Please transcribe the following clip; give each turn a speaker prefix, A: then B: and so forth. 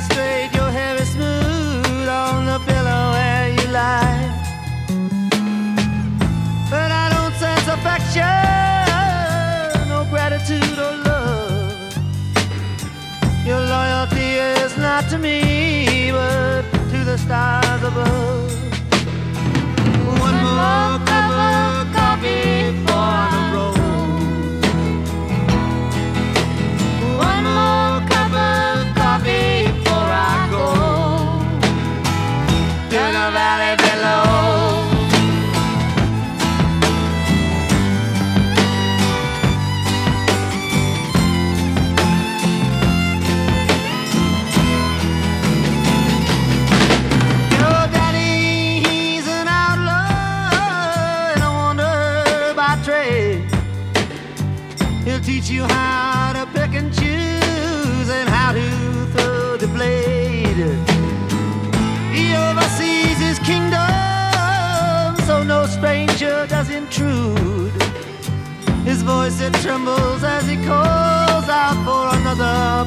A: straight, your hair is smooth on the pillow where you lie. But I don't sense affection, no gratitude or love. Your loyalty is not to me, but to the stars above. One more cup of coffee for the road. One more cup of coffee before I go to the valley below. Your daddy, he's an outlaw and a wanderer by trade. He'll teach you how to pick and choose and how to throw the blade. He oversees his kingdom, so no stranger does intrude. His voice, it trembles as he calls out for another